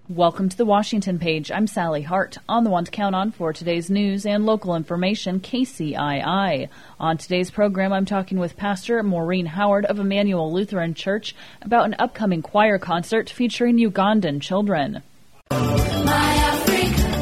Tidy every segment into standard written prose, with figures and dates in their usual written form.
Welcome to the Washington Page. I'm Sally Hart. On the one to count on for today's news and local information, KCII. On today's program, I'm talking with Pastor Maureen Howard of Emmanuel Lutheran Church about an upcoming choir concert featuring Ugandan children. My Africa,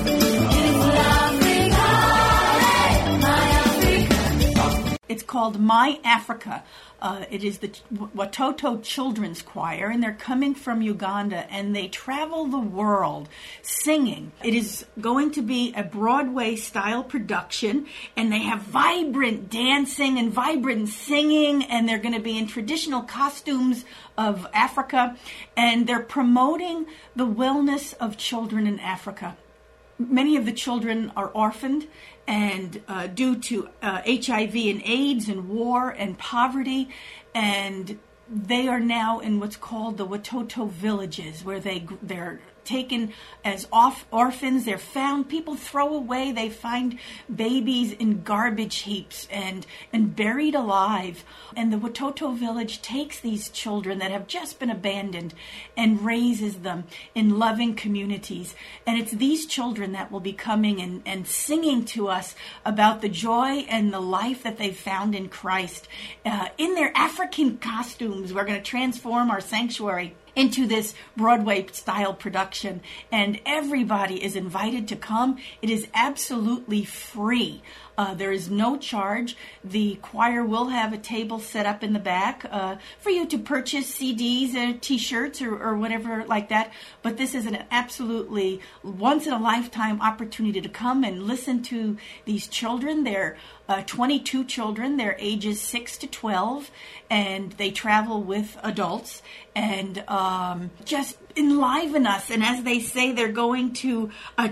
it's called My Africa. It is the Watoto Children's Choir, and they're coming from Uganda, and they travel the world singing. It is going to be a Broadway-style production, and they have vibrant dancing and vibrant singing, and they're going to be in traditional costumes of Africa, and they're promoting the wellness of children in Africa. Many of the children are orphaned, and due to HIV and AIDS and war and poverty, and they are now in what's called the Watoto villages, where they're taken as orphans. They're found. People throw away. They find babies in garbage heaps and buried alive. And the Watoto village takes these children that have just been abandoned and raises them in loving communities. And it's these children that will be coming and singing to us about the joy and the life that they've found in Christ. In their African costumes, we're going to transform our sanctuary into this Broadway-style production, and everybody is invited to come. It is absolutely free. There is no charge. The choir will have a table set up in the back for you to purchase CDs or T-shirts or whatever like that. But this is an absolutely once-in-a-lifetime opportunity to come and listen to these children. They're 22 children. They're ages 6 to 12, and they travel with adults and just enliven us. And as they say, they're going to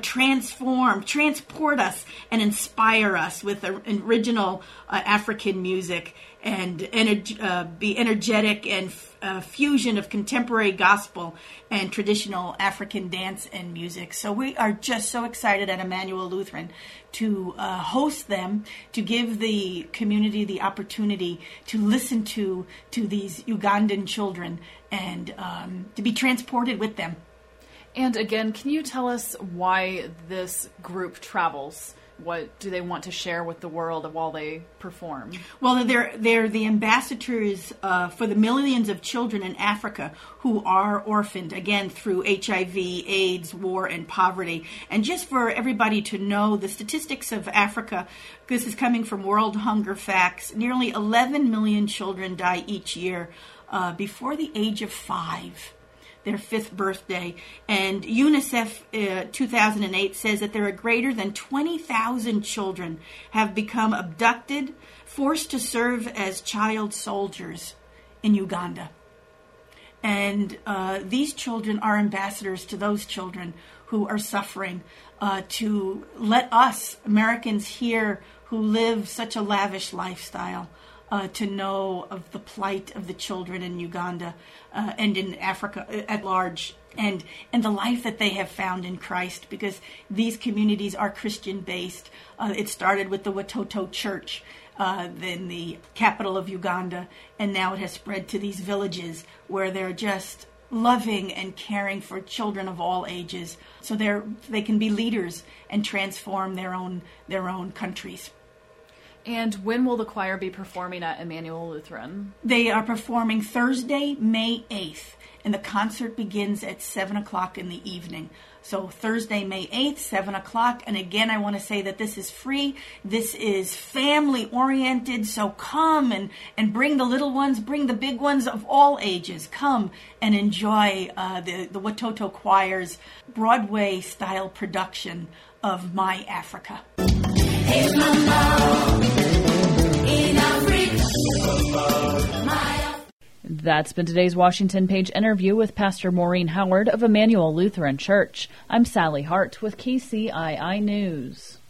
transport us and inspire us with original African music and be energetic and fusion of contemporary gospel and traditional African dance and music. So we are just so excited at Emmanuel Lutheran to host them, to give the community the opportunity to listen to these Ugandan children and to be transported with them. And again, can you tell us why this group travels? What do they want to share with the world while they perform? Well, they're the ambassadors for the millions of children in Africa who are orphaned, again, through HIV, AIDS, war, and poverty. And just for everybody to know, the statistics of Africa, this is coming from World Hunger Facts, nearly 11 million children die each year before the age of 5. Their 5th birthday. And UNICEF 2008 says that there are greater than 20,000 children have become abducted, forced to serve as child soldiers in Uganda. And these children are ambassadors to those children who are suffering, to let us, Americans here who live such a lavish lifestyle, to know of the plight of the children in Uganda and in Africa at large, and the life that they have found in Christ, because these communities are Christian-based. It started with the Watoto Church in the capital of Uganda, and now it has spread to these villages where they're just loving and caring for children of all ages, so they can be leaders and transform their own countries. And when will the choir be performing at Emmanuel Lutheran? They are performing Thursday, May 8th, and the concert begins at 7 o'clock in the evening. So Thursday, May 8th, 7 o'clock. And again, I want to say that this is free. This is family-oriented, so come and bring the little ones, bring the big ones of all ages. Come and enjoy the Watoto Choir's Broadway-style production of My Africa. Hey, Mama. That's been today's Washington Page interview with Pastor Maureen Howard of Emmanuel Lutheran Church. I'm Sally Hart with KCII News.